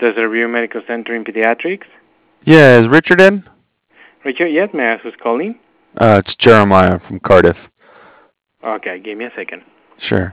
Desert View Medical Center in Pediatrics. Yeah, is Richard in? Richard, yes, may I ask who's calling? It's Jeremiah from Cardiff. Okay, give me a second. Sure.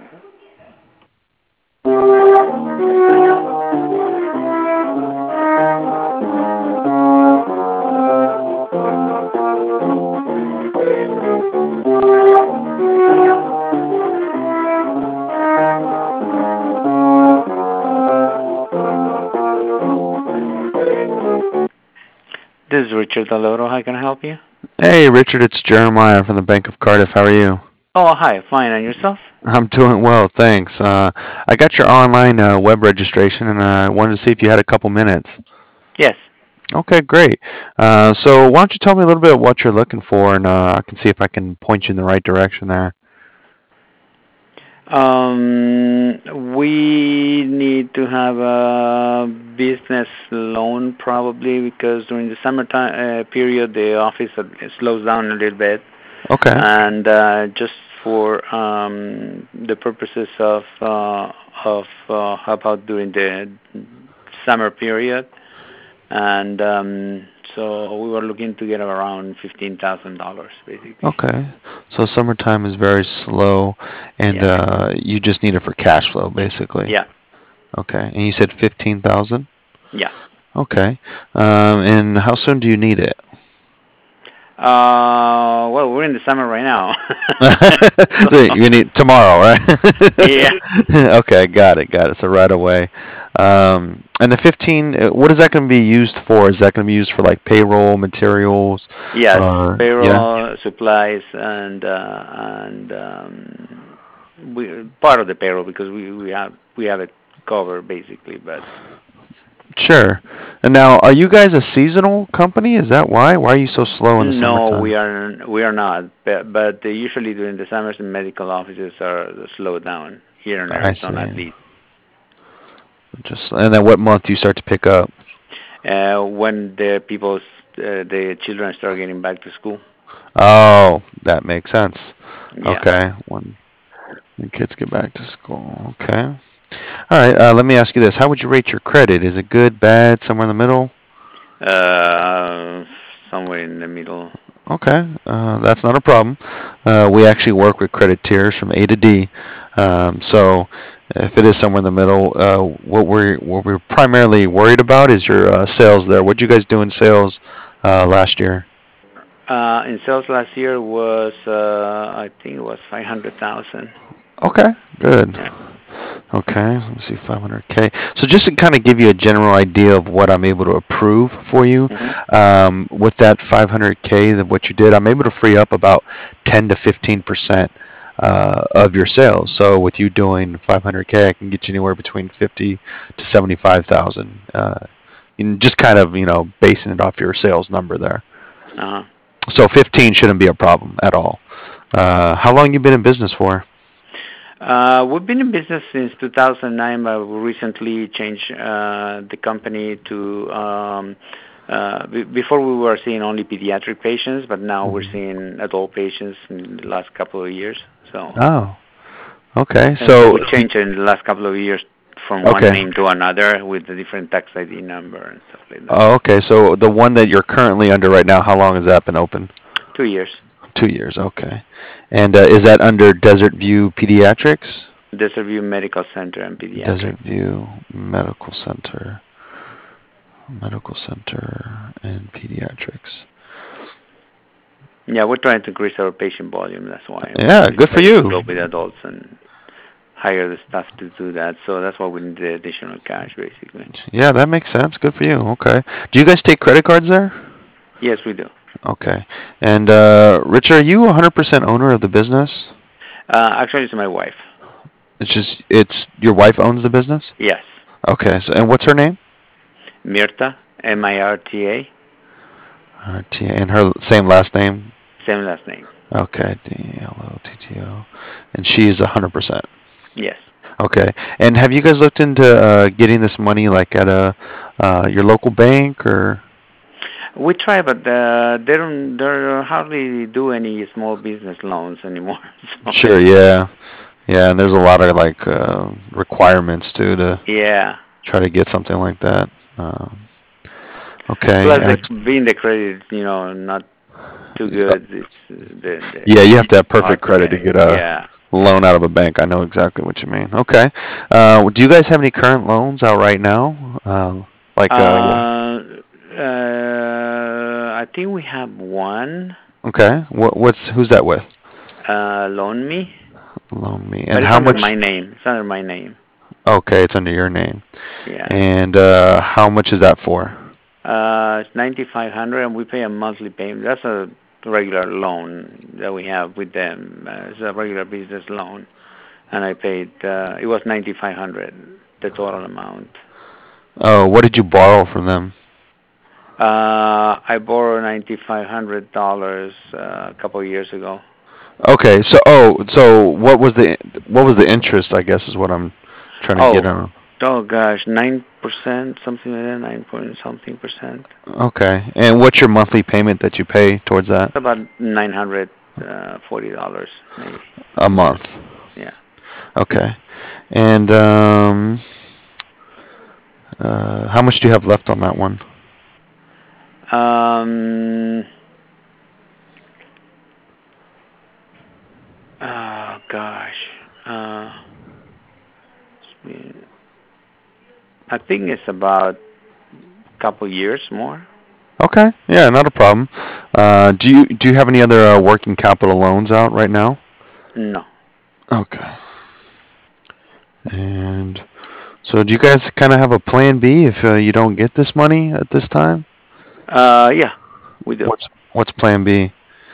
This is Richard Aloro. How can I help you? Hey, Richard, it's Jeremiah from the Bank of Cardiff. How are you? Oh, hi. Fine. And yourself? I'm doing well, thanks. I got your online web registration, and I wanted to see if you had a couple minutes. Yes. Okay, great. So why don't you tell me a little bit of what you're looking for, and I can see if I can point you in the right direction there. We need to have a business loan probably because during the summertime period the office slows down a little bit, Okay. and just for the purposes of how about during the summer period, and so we were looking to get around $15,000 basically. Okay. So summertime is very slow, and Yeah. you just need it for cash flow, basically. Yeah. Okay. And you said 15,000? Yeah. Okay. And how soon do you need it? Well, we're in the summer right now. You need tomorrow, right? Yeah. Okay, got it. So right away. And the 15, what is that going to be used for? Is that going to be used for like payroll, materials, Yes, or yeah? payroll, supplies, and we part of the payroll because we have it covered basically. But Sure. And now, are you guys a seasonal company? Is that why? Why are you so slow in the no, summertime? we are not. But usually during the summers, the medical offices are slowed down here in I see. Arizona at least. Just and then what month do you start to pick up? When the children start getting back to school. Oh, that makes sense. Yeah. Okay, when the kids get back to school. Okay. All right. Let me ask you this: how would you rate your credit? Is it good, bad, somewhere in the middle? Uh, Somewhere in the middle. Okay, that's not a problem. We actually work with credit tiers from A to D. So if it is somewhere in the middle, what we're primarily worried about is your sales there. What did you guys do in sales last year? In sales last year was I think it was 500,000. Okay, good. Yeah. Okay, let me see, 500K. So just to kind of give you a general idea of what I'm able to approve for you, Mhm. with that 500K, that what you did, I'm able to free up about 10 to 15% of your sales. So with you doing 500K, I can get you anywhere between 50 to 75,000. And just kind of basing it off your sales number there. Uh-huh. So 15 shouldn't be a problem at all. How long you been in business for? We've been in business since 2009, but we recently changed the company to. Before we were seeing only pediatric patients, but now we're seeing adult patients in the last couple of years. So. Oh, okay. And so So we changed it in the last couple of years from one okay. name to another with a different tax ID number and stuff like that. Oh, okay. So the one that you're currently under right now, how long has that been open? 2 years. 2 years. Okay. And is that under Desert View Pediatrics? Desert View Medical Center and Pediatrics. Desert View Medical Center. Medical Center and Pediatrics. Yeah, we're trying to increase our patient volume. That's why Yeah, we good for decided to you. go with adults and hire the staff to do that. So that's why we need the additional cash, basically. Yeah, that makes sense. Good for you. Okay. Do you guys take credit cards there? Yes, we do. Okay. And Richard, are you 100% owner of the business? Actually, it's my wife. It's your wife owns the business? Yes, Okay. So and what's her name? Mirta, Mirta, And her same last name? same last name. Okay, Dlotto. And she is 100%. Yes. Okay. And have you guys looked into getting this money like at your local bank or? We try, but they don't hardly do any small business loans anymore. So, Sure, yeah. Yeah, and there's a lot of like requirements too to yeah. try to get something like that. Okay. Plus, being the credit, not too good. It's Yeah, you have to have it's hard perfect to credit get to it. get a Yeah. loan out of a bank. I know exactly what you mean. Okay. Do you guys have any current loans out right now? Like I think we have one. okay. Who's that with? Loan me, Loan me. but And it's how under much? my name. It's under my name. Okay, it's under your name. Yeah. And how much is that for? It's 9,500, and we pay a monthly payment. That's a regular loan that we have with them. It's a regular business loan, and I paid. It was 9,500, the total amount. Oh, what did you borrow from them? I borrowed $9,500 a couple of years ago. Okay, so what was the interest? I guess is what I'm trying to get Oh, on. oh gosh, 9%, something like that, 9 point something percent. Okay, and what's your monthly payment that you pay towards that? It's about $940 maybe. A month. Yeah. Okay, and how much do you have left on that one? Oh gosh. I think it's about a couple years more. Okay, yeah, not a problem. Do you have any other working capital loans out right now? No. Okay. And so, do you guys kind of have a plan B if you don't get this money at this time? Yeah, we do. What's plan B?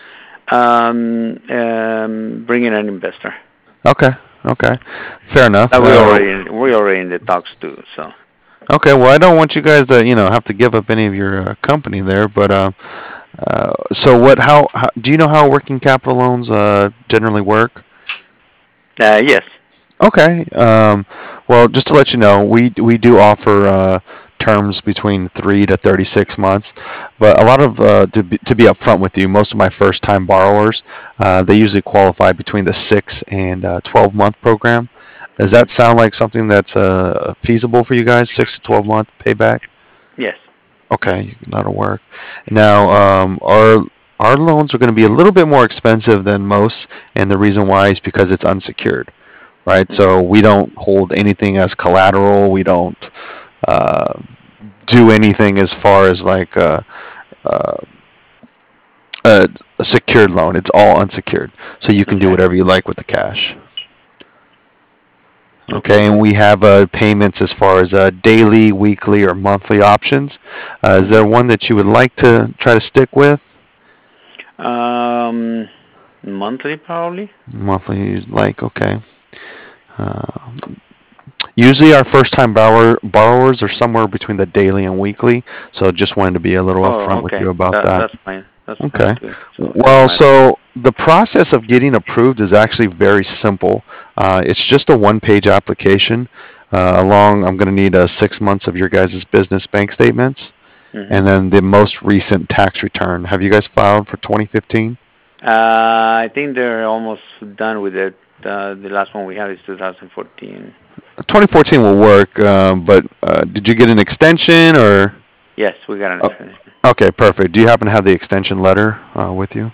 Bring in an investor. Okay, okay, fair enough. We're already in the talks too. So. Okay, well, I don't want you guys to have to give up any of your company there, but so how do you know how working capital loans generally work? Yes. Okay. Well, just to let you know, we do offer terms between 3 to 36 months, but a lot of to be upfront with you, most of my first-time borrowers, they usually qualify between the 6 and 12-month program. Does that sound like something that's feasible for you guys? 6 to 12 month payback? Yes. Okay, that'll work. Now, our loans are going to be a little bit more expensive than most, and the reason why is because it's unsecured, right? So we don't hold anything as collateral. We don't do anything as far as like a secured loan. It's all unsecured, so you can do whatever you like with the cash. Okay, and we have payments as far as daily, weekly, or monthly options. Is there one that you would like to try to stick with? Monthly probably. Monthly, okay. Usually our first-time borrowers are somewhere between the daily and weekly, so just wanted to be a little upfront with you about that. That's fine. That's okay. Good. So the process of getting approved is actually very simple. It's just a one-page application. I'm going to need 6 months of your guys' business bank statements, and then the most recent tax return. Have you guys filed for 2015? I think they're almost done with it. The last one we have is 2014. 2014 will work, but did you get an extension or? Yes, we got an extension. Okay, perfect. Do you happen to have the extension letter with you?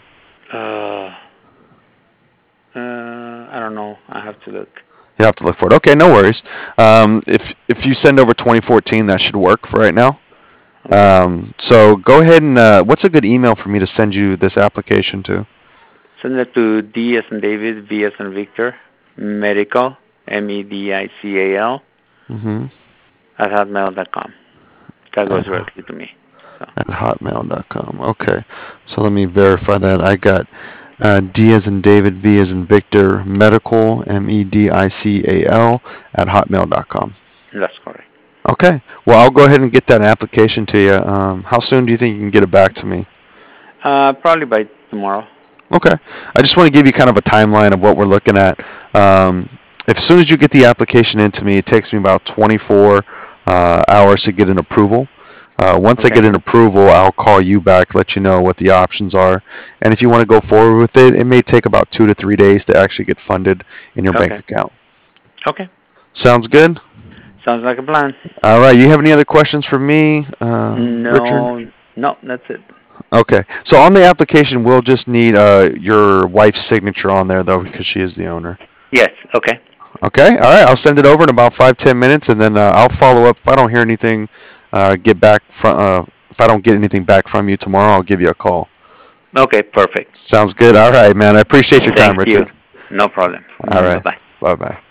I don't know. I have to look. You have to look for it. Okay, no worries. If you send over 2014, that should work for right now. So go ahead and what's a good email for me to send you this application to? Send it to D as in David, V as in Victor, medical, MEDICAL, at hotmail.com. That goes directly to me. So. At hotmail.com. Okay. So let me verify that. I got D as in David, V as in Victor, medical, MEDICAL, at hotmail.com. That's correct. Okay. Well, I'll go ahead and get that application to you. How soon do you think you can get it back to me? Probably by tomorrow. Okay. I just want to give you kind of a timeline of what we're looking at. As soon as you get the application into me, it takes me about 24 hours to get an approval. Once I get an approval, I'll call you back, let you know what the options are. And if you want to go forward with it, it may take about 2 to 3 days to actually get funded in your bank account. Okay. Sounds good? Sounds like a plan. All right. You have any other questions for me, Richard? No, no, that's it. Okay. So on the application, we'll just need your wife's signature on there, though, because she is the owner. Yes. Okay. Okay. All right. I'll send it over in about 5-10 minutes, and then I'll follow up if I don't hear anything. If I don't get anything back from you tomorrow, I'll give you a call. Okay. Perfect. Sounds good. All right, man. I appreciate your time, Thank you. Richard. No problem. All right. Bye bye. Bye bye.